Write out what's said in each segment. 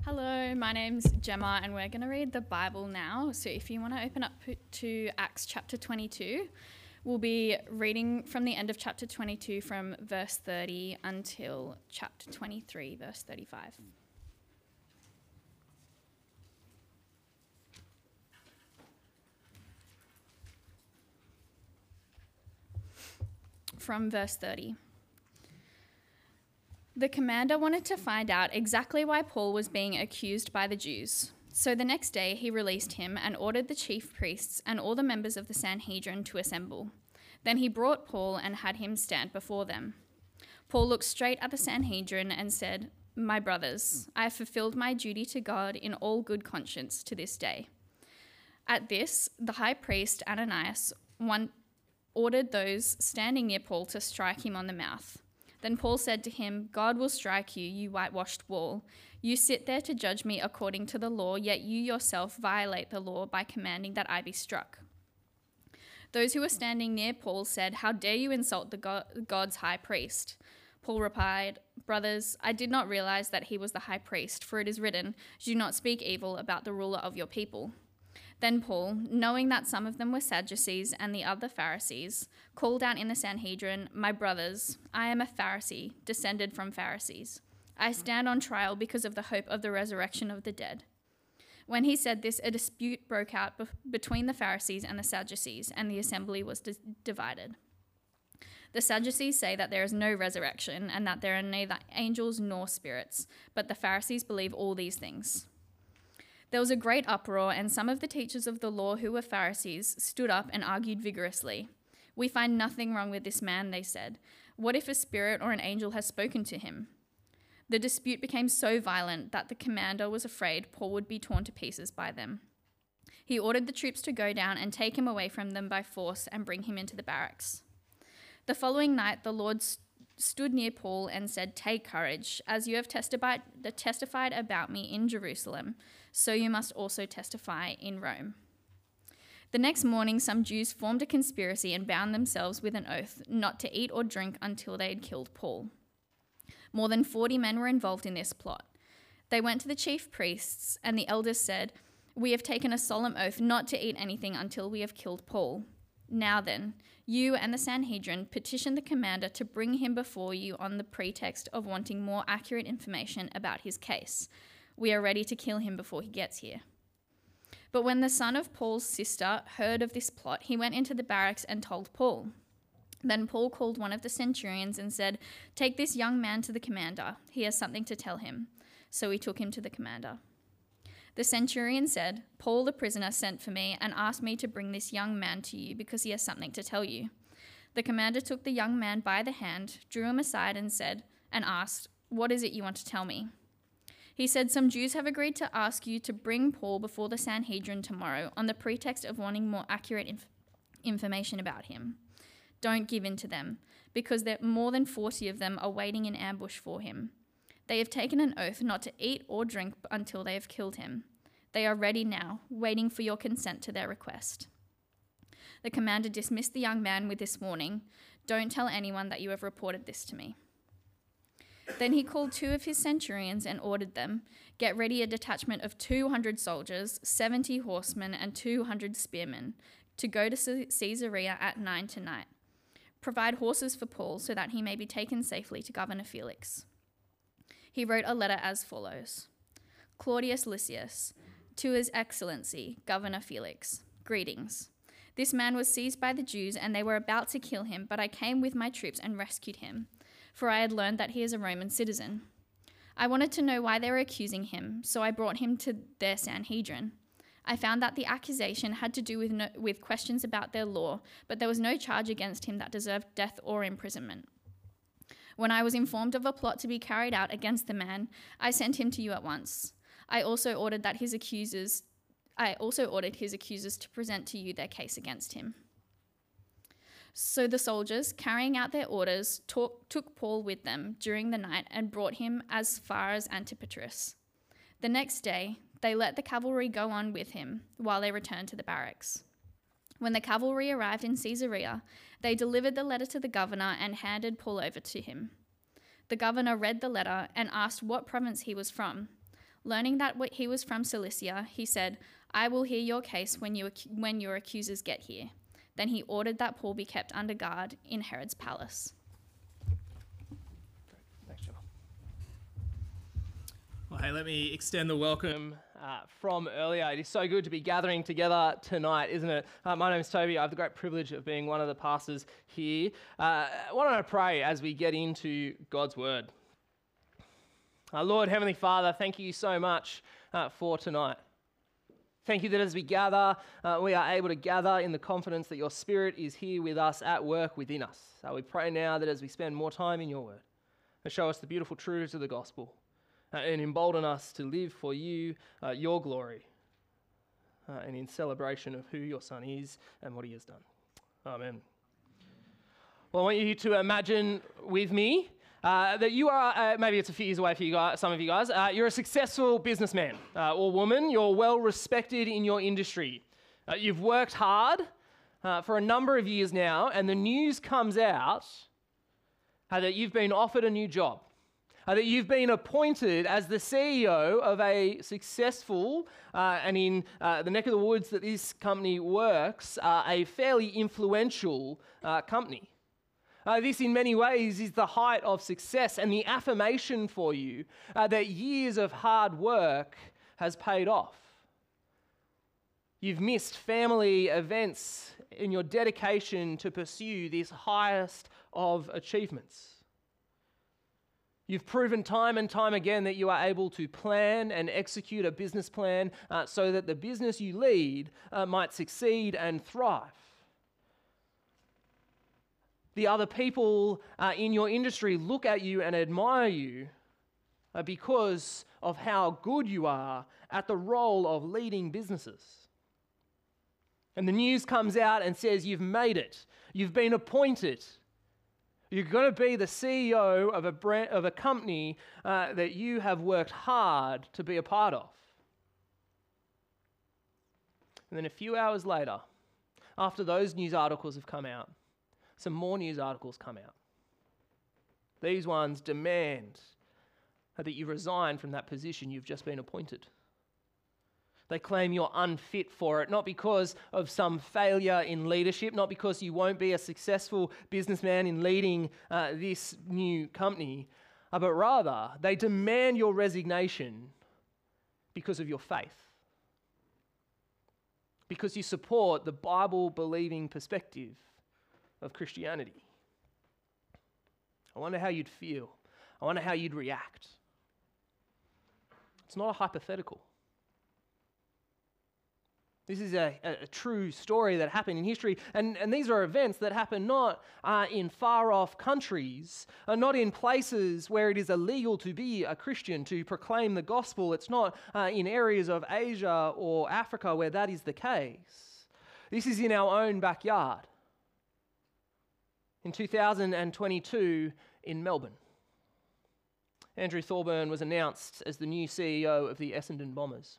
Hello, my name's Gemma and we're going to read the Bible now. So if you want to open up to Acts chapter 22, we'll be reading from the end of chapter 22 from verse 30 until chapter 23, verse 35. From verse 30. The commander wanted to find out exactly why Paul was being accused by the Jews. So the next day he released him and ordered the chief priests and all the members of the Sanhedrin to assemble. Then he brought Paul and had him stand before them. Paul looked straight at the Sanhedrin and said, "My brothers, I have fulfilled my duty to God in all good conscience to this day." At this, the high priest Ananias ordered those standing near Paul to strike him on the mouth. Then Paul said to him, "God will strike you, you whitewashed wall. You sit there to judge me according to the law, yet you yourself violate the law by commanding that I be struck." Those who were standing near Paul said, "How dare you insult the God's high priest?" Paul replied, "Brothers, I did not realize that he was the high priest, for it is written, 'Do not speak evil about the ruler of your people.'" Then Paul, knowing that some of them were Sadducees and the other Pharisees, called out in the Sanhedrin, "My brothers, I am a Pharisee, descended from Pharisees. I stand on trial because of the hope of the resurrection of the dead." When he said this, a dispute broke out between the Pharisees and the Sadducees, and the assembly was divided. The Sadducees say that there is no resurrection and that there are neither angels nor spirits, but the Pharisees believe all these things. There was a great uproar, and some of the teachers of the law who were Pharisees stood up and argued vigorously. "We find nothing wrong with this man," they said. "What if a spirit or an angel has spoken to him?" The dispute became so violent that the commander was afraid Paul would be torn to pieces by them. He ordered the troops to go down and take him away from them by force and bring him into the barracks. The following night, the Lord stood near Paul and said, "Take courage. As you have testified about me in Jerusalem, so you must also testify in Rome." The next morning, some Jews formed a conspiracy and bound themselves with an oath not to eat or drink until they had killed Paul. More than 40 men were involved in this plot. They went to the chief priests, and the elders said, "We have taken a solemn oath not to eat anything until we have killed Paul. Now then, you and the Sanhedrin petition the commander to bring him before you on the pretext of wanting more accurate information about his case. We are ready to kill him before he gets here." But when the son of Paul's sister heard of this plot, he went into the barracks and told Paul. Then Paul called one of the centurions and said, "Take this young man to the commander. He has something to tell him." So he took him to the commander. The centurion said, "Paul the prisoner sent for me and asked me to bring this young man to you because he has something to tell you." The commander took the young man by the hand, drew him aside and asked, "What is it you want to tell me?" He said, "Some Jews have agreed to ask you to bring Paul before the Sanhedrin tomorrow on the pretext of wanting more accurate information about him. Don't give in to them, because more than 40 of them are waiting in ambush for him. They have taken an oath not to eat or drink until they have killed him. They are ready now, waiting for your consent to their request." The commander dismissed the young man with this warning, "Don't tell anyone that you have reported this to me." Then he called 2 of his centurions and ordered them, "Get ready a detachment of 200 soldiers, 70 horsemen, and 200 spearmen to go to Caesarea at 9 tonight. Provide horses for Paul so that he may be taken safely to Governor Felix." He wrote a letter as follows: "Claudius Lysias, to His Excellency, Governor Felix, greetings. This man was seized by the Jews and they were about to kill him, but I came with my troops and rescued him, for I had learned that he is a Roman citizen. I wanted to know why they were accusing him, so I brought him to their Sanhedrin. I found that the accusation had to do with questions about their law, but there was no charge against him that deserved death or imprisonment. When I was informed of a plot to be carried out against the man, I sent him to you at once. I also ordered his accusers to present to you their case against him." So the soldiers, carrying out their orders, took Paul with them during the night and brought him as far as Antipatris. The next day, they let the cavalry go on with him while they returned to the barracks. When the cavalry arrived in Caesarea, they delivered the letter to the governor and handed Paul over to him. The governor read the letter and asked what province he was from. Learning that he was from Cilicia, he said, "I will hear your case when your accusers get here." Then he ordered that Paul be kept under guard in Herod's palace. Thanks, Gemma. Well, hey, let me extend the welcome from earlier. It is so good to be gathering together tonight, isn't it? My name is Toby. I have the great privilege of being one of the pastors here. Why don't I pray as we get into God's Word? Lord, Heavenly Father, thank you so much for tonight. Thank you that as we gather, we are able to gather in the confidence that your Spirit is here with us, at work within us. We pray now that as we spend more time in your Word, show us the beautiful truths of the gospel, and embolden us to live for you, your glory, and in celebration of who your Son is and what he has done. Amen. Well, I want you to imagine with me that you are, maybe it's a few years away for you guys, some of you guys, you're a successful businessman or woman. You're well respected in your industry. You've worked hard for a number of years now, and the news comes out that you've been offered a new job. That you've been appointed as the CEO of a successful, and in the neck of the woods that this company works, a fairly influential company. This in many ways is the height of success and the affirmation for you that years of hard work has paid off. You've missed family events in your dedication to pursue this highest of achievements. You've proven time and time again that you are able to plan and execute a business plan so that the business you lead might succeed and thrive. The other people in your industry look at you and admire you because of how good you are at the role of leading businesses. And the news comes out and says you've made it. You've been appointed. You're going to be the CEO of a company that you have worked hard to be a part of. And then a few hours later, after those news articles have come out, some more news articles come out. These ones demand that you resign from that position you've just been appointed. They claim you're unfit for it, not because of some failure in leadership, not because you won't be a successful businessman in leading this new company, but rather they demand your resignation because of your faith, because you support the Bible-believing perspective of Christianity. I wonder how you'd feel. I wonder how you'd react. It's not a hypothetical. This is a true story that happened in history, and these are events that happen not in far-off countries, not in places where it is illegal to be a Christian, to proclaim the gospel. It's not in areas of Asia or Africa where that is the case. This is in our own backyard. In 2022 in Melbourne, Andrew Thorburn was announced as the new CEO of the Essendon Bombers.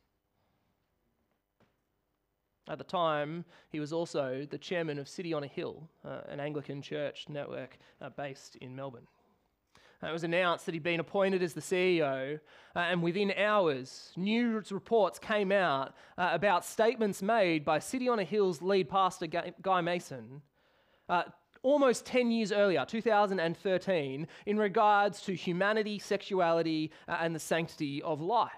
At the time, he was also the chairman of City on a Hill, an Anglican church network based in Melbourne. It was announced that he'd been appointed as the CEO, and within hours, news reports came out about statements made by City on a Hill's lead pastor, Guy Mason, almost 10 years earlier, 2013, in regards to humanity, sexuality, and the sanctity of life.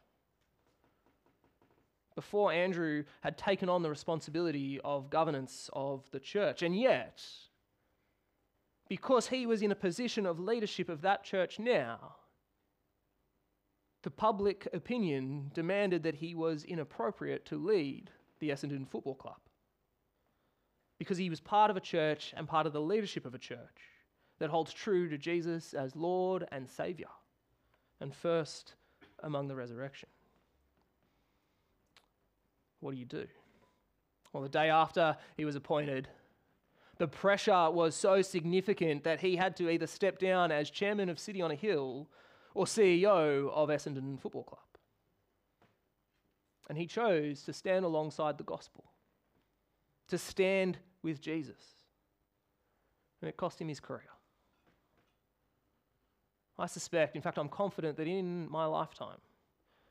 Before Andrew had taken on the responsibility of governance of the church. And yet, because he was in a position of leadership of that church now, the public opinion demanded that he was inappropriate to lead the Essendon Football Club, because he was part of a church and part of the leadership of a church that holds true to Jesus as Lord and Saviour, and first among the resurrection. What do? Well, the day after he was appointed, the pressure was so significant that he had to either step down as chairman of City on a Hill or CEO of Essendon Football Club. And he chose to stand alongside the gospel, to stand with Jesus. And it cost him his career. I suspect, in fact, I'm confident that in my lifetime,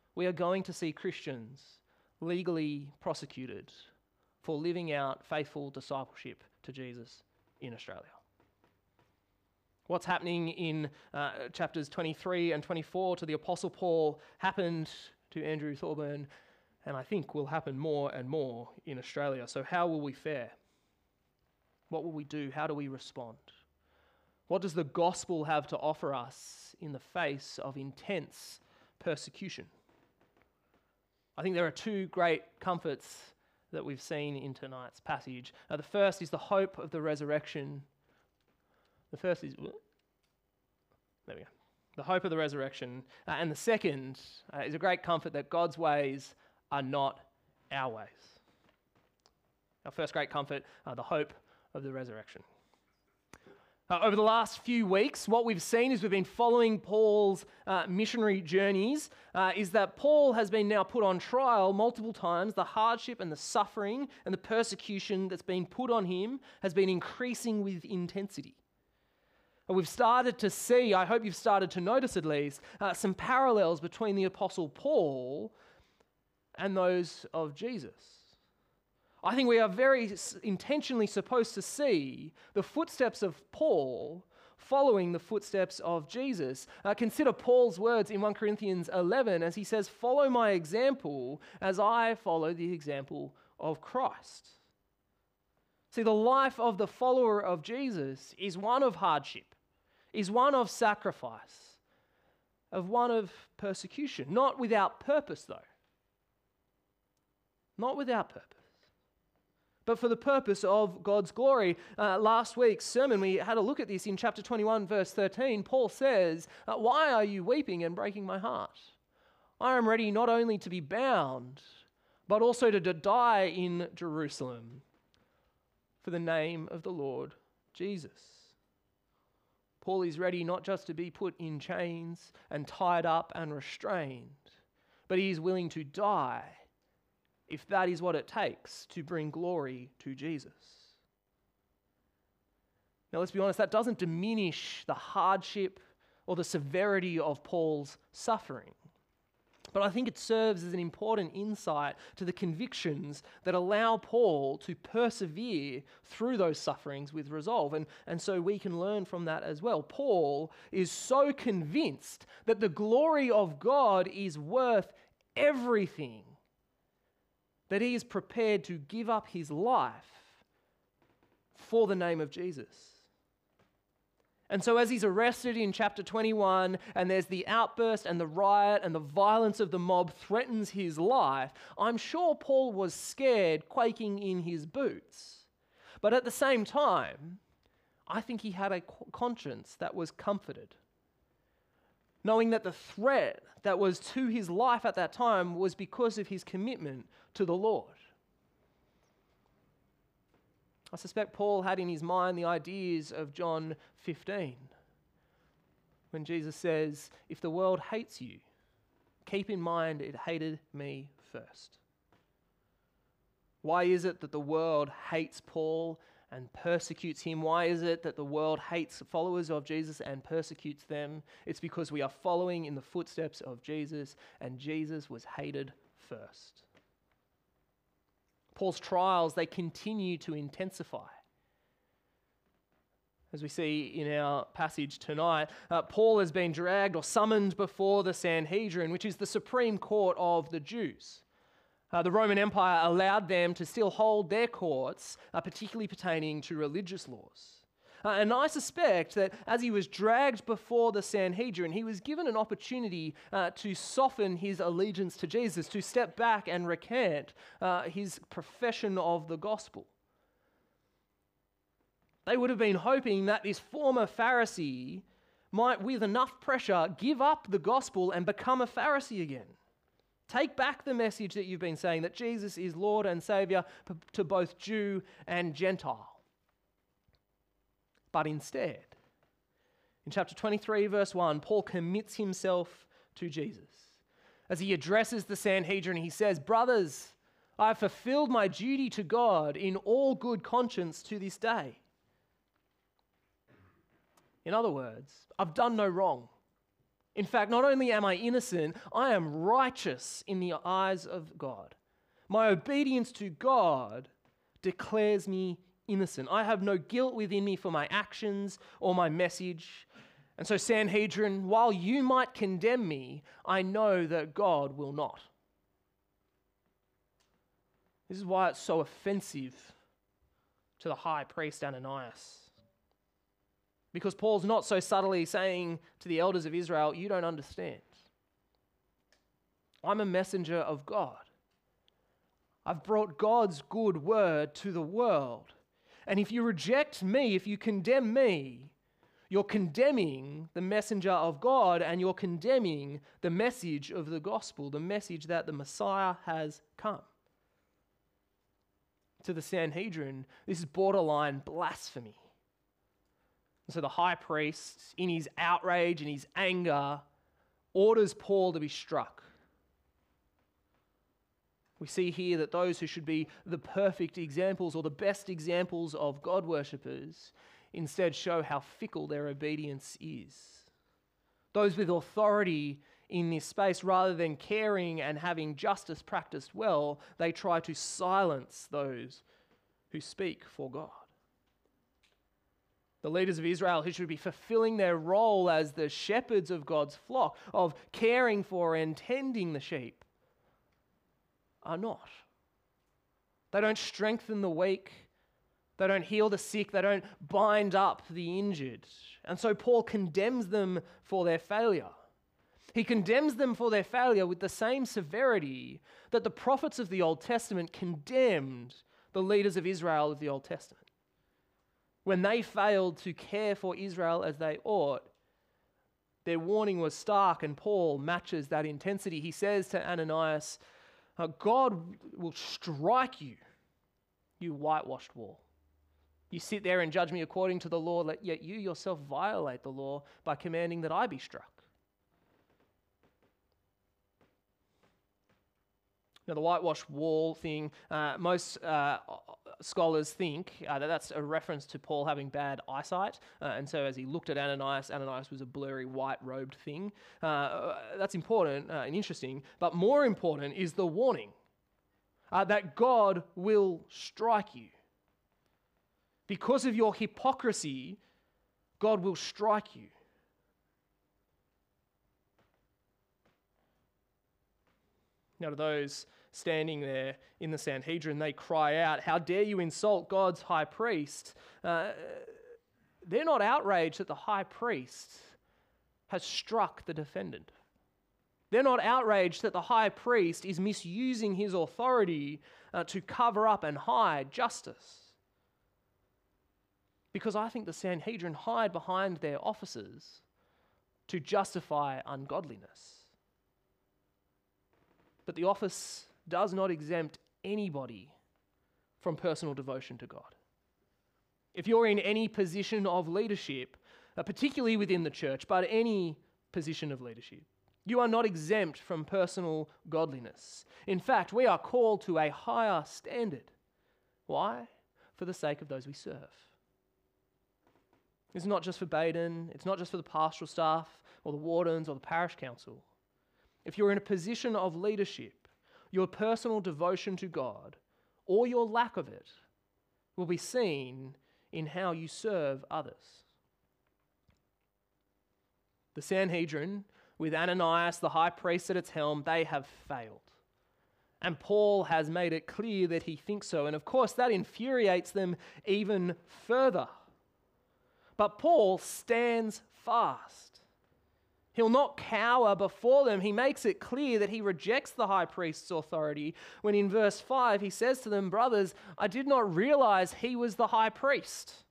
we are going to see Christians legally prosecuted for living out faithful discipleship to Jesus in Australia. What's happening in chapters 23 and 24 to the Apostle Paul happened to Andrew Thorburn, and I think will happen more and more in Australia. So how will we fare? What will we do? How do we respond? What does the gospel have to offer us in the face of intense persecution? I think there are two great comforts that we've seen in tonight's passage. The first is the hope of the resurrection. The first is, there we go, the hope of the resurrection. And the second is a great comfort that God's ways are not our ways. Our first great comfort, the hope of the resurrection. Over the last few weeks, what we've seen as we've been following Paul's missionary journeys is that Paul has been now put on trial multiple times. The hardship and the suffering and the persecution that's been put on him has been increasing with intensity. And we've started to see, I hope you've started to notice at least, some parallels between the Apostle Paul and those of Jesus. I think we are very intentionally supposed to see the footsteps of Paul following the footsteps of Jesus. Consider Paul's words in 1 Corinthians 11 as he says, "Follow my example as I follow the example of Christ." See, the life of the follower of Jesus is one of hardship, is one of sacrifice, of one of persecution. Not without purpose, though. Not without purpose, but for the purpose of God's glory. Last week's sermon, we had a look at this in chapter 21, verse 13. Paul says, "Why are you weeping and breaking my heart? I am ready not only to be bound, but also to die in Jerusalem for the name of the Lord Jesus." Paul is ready not just to be put in chains and tied up and restrained, but he is willing to die if that is what it takes to bring glory to Jesus. Now, let's be honest, that doesn't diminish the hardship or the severity of Paul's suffering. But I think it serves as an important insight to the convictions that allow Paul to persevere through those sufferings with resolve. And so we can learn from that as well. Paul is so convinced that the glory of God is worth everything that he is prepared to give up his life for the name of Jesus. And so as he's arrested in chapter 21, and there's the outburst and the riot and the violence of the mob threatens his life, I'm sure Paul was scared, quaking in his boots. But at the same time, I think he had a conscience that was comforted, knowing that the threat that was to his life at that time was because of his commitment to the Lord. I suspect Paul had in his mind the ideas of John 15, when Jesus says, "If the world hates you, keep in mind it hated me first." Why is it that the world hates Paul and persecutes him? Why is it that the world hates followers of Jesus and persecutes them? It's because we are following in the footsteps of Jesus, and Jesus was hated first. Paul's trials, they continue to intensify. As we see in our passage tonight, Paul has been dragged or summoned before the Sanhedrin, which is the supreme court of the Jews. The Roman Empire allowed them to still hold their courts, particularly pertaining to religious laws. And I suspect that as he was dragged before the Sanhedrin, he was given an opportunity to soften his allegiance to Jesus, to step back and recant his profession of the gospel. They would have been hoping that this former Pharisee might, with enough pressure, give up the gospel and become a Pharisee again. Take back the message that you've been saying, that Jesus is Lord and Saviour to both Jew and Gentile. But instead, in chapter 23, verse 1, Paul commits himself to Jesus. As he addresses the Sanhedrin, he says, "Brothers, I have fulfilled my duty to God in all good conscience to this day." In other words, I've done no wrong. In fact, not only am I innocent, I am righteous in the eyes of God. My obedience to God declares me innocent. I have no guilt within me for my actions or my message. And so, Sanhedrin, while you might condemn me, I know that God will not. This is why it's so offensive to the high priest Ananias. Because Paul's not so subtly saying to the elders of Israel, you don't understand. I'm a messenger of God. I've brought God's good word to the world. And if you reject me, if you condemn me, you're condemning the messenger of God and you're condemning the message of the gospel, the message that the Messiah has come. To the Sanhedrin, this is borderline blasphemy. And so the high priest, in his outrage and his anger, orders Paul to be struck. We see here that those who should be the perfect examples or the best examples of God worshippers instead show how fickle their obedience is. Those with authority in this space, rather than caring and having justice practiced well, they try to silence those who speak for God. The leaders of Israel who should be fulfilling their role as the shepherds of God's flock, of caring for and tending the sheep, are not. They don't strengthen the weak. They don't heal the sick. They don't bind up the injured. And so Paul condemns them for their failure. He condemns them for their failure with the same severity that the prophets of the Old Testament condemned the leaders of Israel of the Old Testament. When they failed to care for Israel as they ought, their warning was stark, and Paul matches that intensity. He says to Ananias, God will strike you, you whitewashed wall. You sit there and judge me according to the law, yet you yourself violate the law by commanding that I be struck. Now, the whitewashed wall thing, most scholars think that that's a reference to Paul having bad eyesight. And so as he looked at Ananias, Ananias was a blurry white-robed thing. That's important and interesting. But more important is the warning that God will strike you. Because of your hypocrisy, God will strike you. Now, to those standing there in the Sanhedrin, they cry out, "How dare you insult God's high priest?" They're not outraged that the high priest has struck the defendant. They're not outraged that the high priest is misusing his authority to cover up and hide justice. Because I think the Sanhedrin hide behind their officers to justify ungodliness. But the office does not exempt anybody from personal devotion to God. If you're in any position of leadership, particularly within the church, but any position of leadership, you are not exempt from personal godliness. In fact, we are called to a higher standard. Why? For the sake of those we serve. It's not just for Baden, it's not just for the pastoral staff or the wardens or the parish council. If you're in a position of leadership, your personal devotion to God, or your lack of it, will be seen in how you serve others. The Sanhedrin, with Ananias, the high priest at its helm, they have failed. And Paul has made it clear that he thinks so. And of course, that infuriates them even further. But Paul stands fast. He'll not cower before them. He makes it clear that he rejects the high priest's authority when in verse 5 he says to them, "Brothers, I did not realize he was the high priest."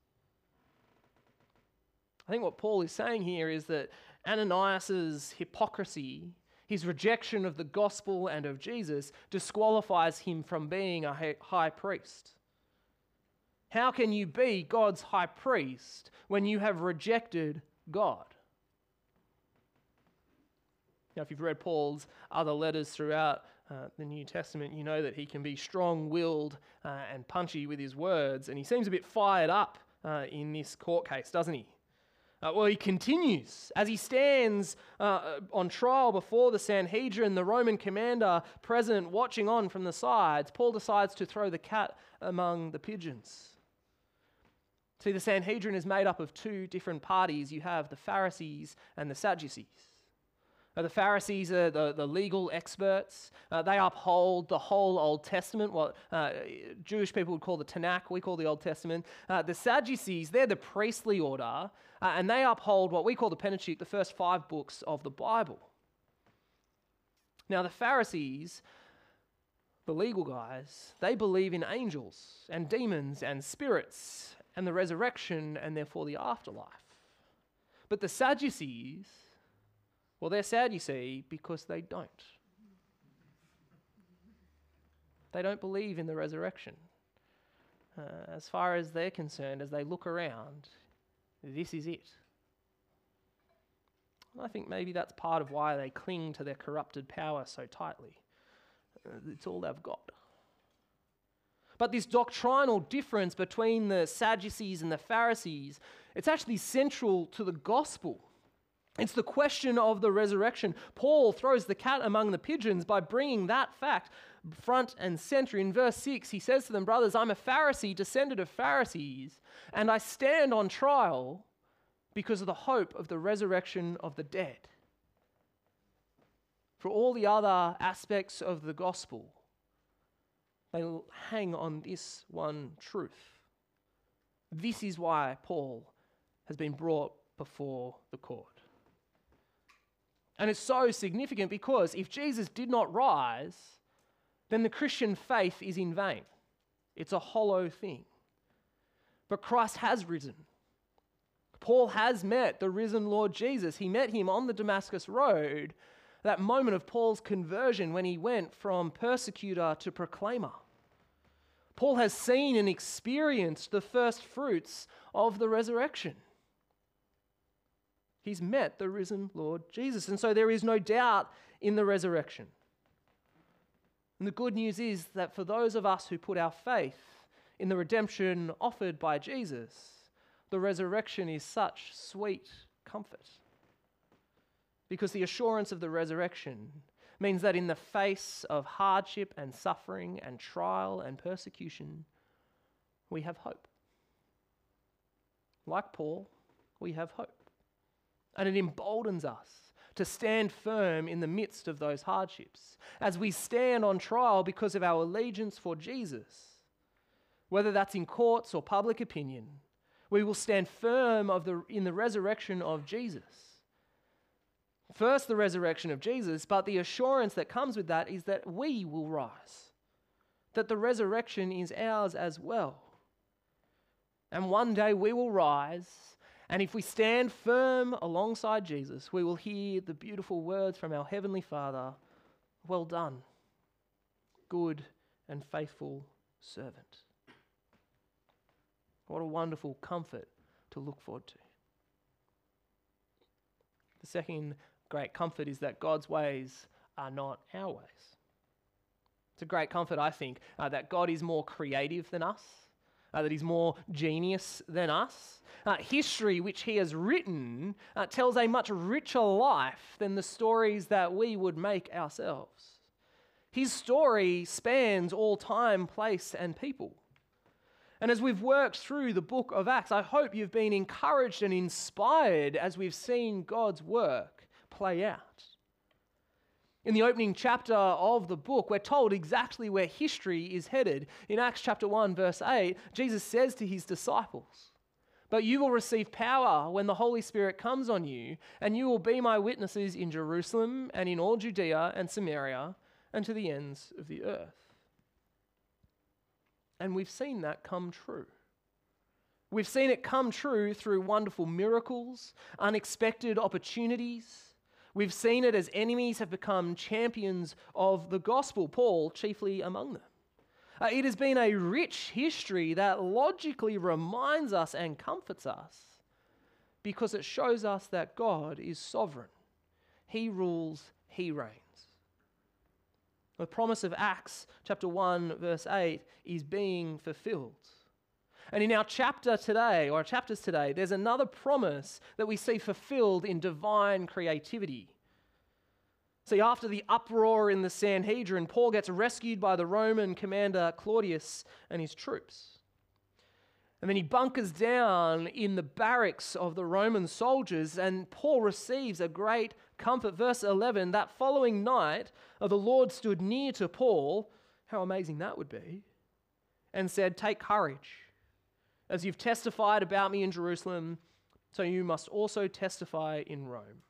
I think what Paul is saying here is that Ananias's hypocrisy, his rejection of the gospel and of Jesus, disqualifies him from being a high priest. How can you be God's high priest when you have rejected God? Now, if you've read Paul's other letters throughout the New Testament, you know that he can be strong-willed and punchy with his words, and he seems a bit fired up in this court case, doesn't he? Well, he continues. As he stands on trial before the Sanhedrin, the Roman commander present watching on from the sides, Paul decides to throw the cat among the pigeons. See, the Sanhedrin is made up of two different parties. You have the Pharisees and the Sadducees. The Pharisees are the legal experts. They uphold the whole Old Testament, what Jewish people would call the Tanakh, we call the Old Testament. The Sadducees, they're the priestly order, and they uphold what we call the Pentateuch, the first 5 books of the Bible. Now, the Pharisees, the legal guys, they believe in angels and demons and spirits and the resurrection and therefore the afterlife. But the Sadducees, well, they're sad, you see, because they don't. They don't believe in the resurrection. As far as they're concerned, as they look around, this is it. I think maybe that's part of why they cling to their corrupted power so tightly. It's all they've got. But this doctrinal difference between the Sadducees and the Pharisees, it's actually central to the gospel. It's the question of the resurrection. Paul throws the cat among the pigeons by bringing that fact front and center. In verse 6, he says to them, "Brothers, I'm a Pharisee, descended of Pharisees, and I stand on trial because of the hope of the resurrection of the dead." For all the other aspects of the gospel, they hang on this one truth. This is why Paul has been brought before the court. And it's so significant because if Jesus did not rise, then the Christian faith is in vain. It's a hollow thing. But Christ has risen. Paul has met the risen Lord Jesus. He met him on the Damascus Road, that moment of Paul's conversion when he went from persecutor to proclaimer. Paul has seen and experienced the first fruits of the resurrection. He's met the risen Lord Jesus. And so there is no doubt in the resurrection. And the good news is that for those of us who put our faith in the redemption offered by Jesus, the resurrection is such sweet comfort. Because the assurance of the resurrection means that in the face of hardship and suffering and trial and persecution, we have hope. Like Paul, we have hope. And it emboldens us to stand firm in the midst of those hardships as we stand on trial because of our allegiance for Jesus. Whether that's in courts or public opinion, we will stand firm in the resurrection of Jesus. First, the resurrection of Jesus, but the assurance that comes with that is that we will rise, that the resurrection is ours as well. And one day we will rise, and if we stand firm alongside Jesus, we will hear the beautiful words from our Heavenly Father, "Well done, good and faithful servant." What a wonderful comfort to look forward to. The second great comfort is that God's ways are not our ways. It's a great comfort, I think, that God is more creative than us, that he's more genius than us. History, which he has written, tells a much richer life than the stories that we would make ourselves. His story spans all time, place, and people. And as we've worked through the book of Acts, I hope you've been encouraged and inspired as we've seen God's work play out. In the opening chapter of the book, we're told exactly where history is headed. In Acts chapter 1, verse 8, Jesus says to his disciples, "But you will receive power when the Holy Spirit comes on you, and you will be my witnesses in Jerusalem and in all Judea and Samaria and to the ends of the earth." And we've seen that come true. We've seen it come true through wonderful miracles, unexpected opportunities. We've seen it as enemies have become champions of the gospel, Paul chiefly among them. It has been a rich history that logically reminds us and comforts us because it shows us that God is sovereign. He rules, he reigns. The promise of Acts chapter 1 verse 8 is being fulfilled. And in our chapter today, or our chapters today, there's another promise that we see fulfilled in divine creativity. See, after the uproar in the Sanhedrin, Paul gets rescued by the Roman commander Claudius and his troops. And then he bunkers down in the barracks of the Roman soldiers, and Paul receives a great comfort. Verse 11, that following night, the Lord stood near to Paul, how amazing that would be, and said, "Take courage. As you've testified about me in Jerusalem, so you must also testify in Rome."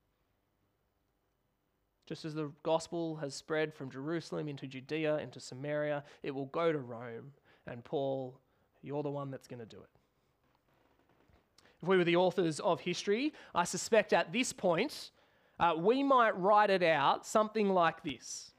Just as the gospel has spread from Jerusalem into Judea, into Samaria, it will go to Rome. And Paul, you're the one that's going to do it. If we were the authors of history, I suspect at this point, we might write it out something like this.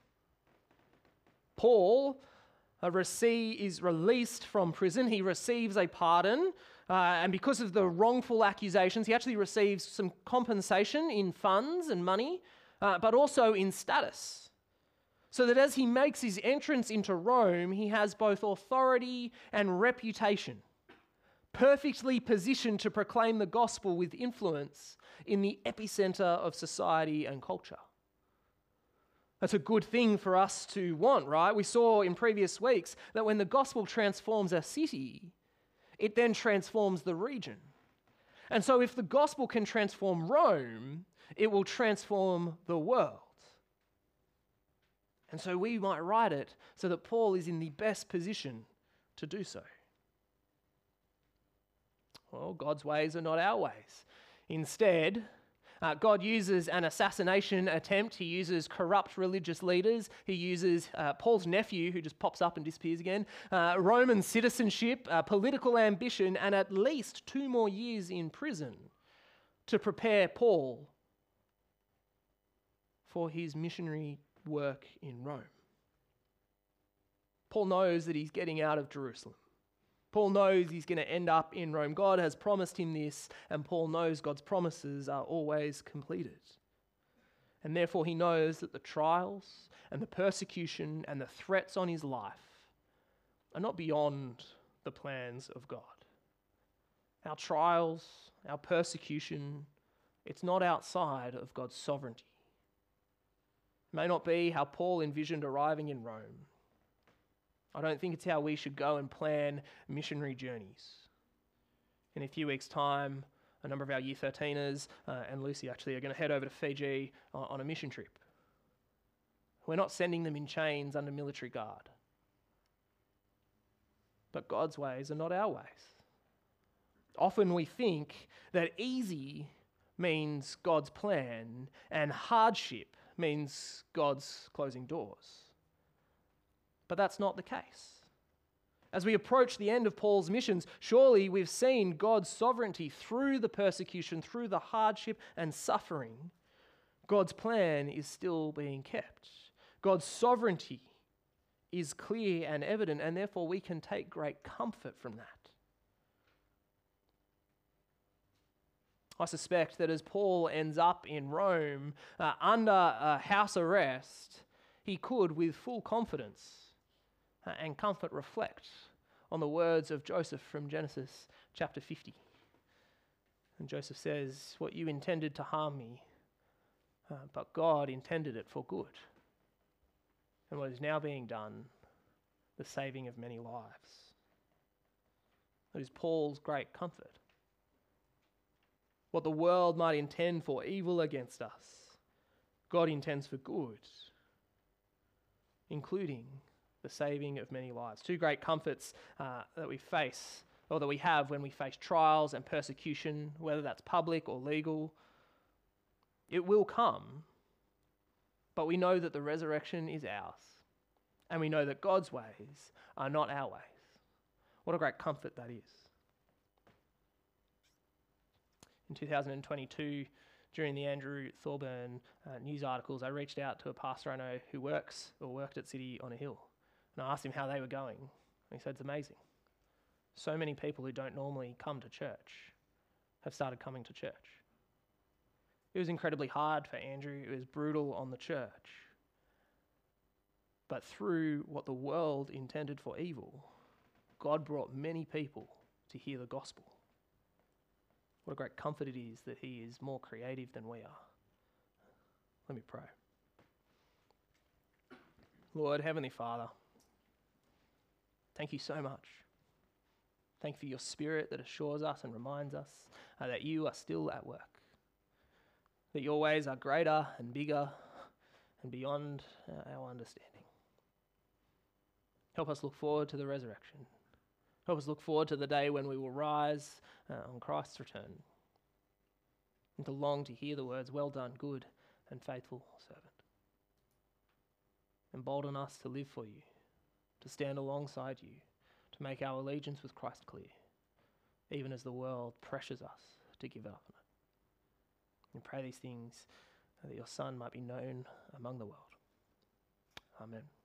Paul is released from prison. He receives a pardon. And because of the wrongful accusations, he actually receives some compensation in funds and money, but also in status. So that as he makes his entrance into Rome, he has both authority and reputation, perfectly positioned to proclaim the gospel with influence in the epicenter of society and culture. That's a good thing for us to want, right? We saw in previous weeks that when the gospel transforms a city, it then transforms the region. And so if the gospel can transform Rome, it will transform the world. And so we might write it so that Paul is in the best position to do so. Well, God's ways are not our ways. Instead, God uses an assassination attempt. He uses corrupt religious leaders. He uses Paul's nephew, who just pops up and disappears again, Roman citizenship, political ambition, and at least 2 more years in prison to prepare Paul for his missionary work in Rome. Paul knows that he's getting out of Jerusalem. Paul knows he's going to end up in Rome. God has promised him this, and Paul knows God's promises are always completed. And therefore he knows that the trials and the persecution and the threats on his life are not beyond the plans of God. Our trials, our persecution, it's not outside of God's sovereignty. It may not be how Paul envisioned arriving in Rome. I don't think it's how we should go and plan missionary journeys. In a few weeks' time, a number of our Year 13ers and Lucy actually are going to head over to Fiji on a mission trip. We're not sending them in chains under military guard. But God's ways are not our ways. Often we think that easy means God's plan and hardship means God's closing doors. But that's not the case. As we approach the end of Paul's missions, surely we've seen God's sovereignty through the persecution, through the hardship and suffering. God's plan is still being kept. God's sovereignty is clear and evident, and therefore we can take great comfort from that. I suspect that as Paul ends up in Rome under house arrest, he could, with full confidence and comfort, reflect on the words of Joseph from Genesis chapter 50. And Joseph says, "What you intended to harm me, but God intended it for good. And what is now being done, the saving of many lives." That is Paul's great comfort. What the world might intend for evil against us, God intends for good, including the saving of many lives. 2 great comforts that we face, or that we have when we face trials and persecution, whether that's public or legal. It will come, but we know that the resurrection is ours, and we know that God's ways are not our ways. What a great comfort that is. In 2022, during the Andrew Thorburn news articles, I reached out to a pastor I know who worked at City on a Hill. And I asked him how they were going. And he said, it's amazing. So many people who don't normally come to church have started coming to church. It was incredibly hard for Andrew. It was brutal on the church. But through what the world intended for evil, God brought many people to hear the gospel. What a great comfort it is that he is more creative than we are. Let me pray. Lord, Heavenly Father, thank you so much. Thank you for your Spirit that assures us and reminds us that you are still at work, that your ways are greater and bigger and beyond our understanding. Help us look forward to the resurrection. Help us look forward to the day when we will rise on Christ's return, and to long to hear the words, "Well done, good and faithful servant." Embolden us to live for you, to stand alongside you, to make our allegiance with Christ clear, even as the world pressures us to give up on it. And pray these things that your Son might be known among the world. Amen.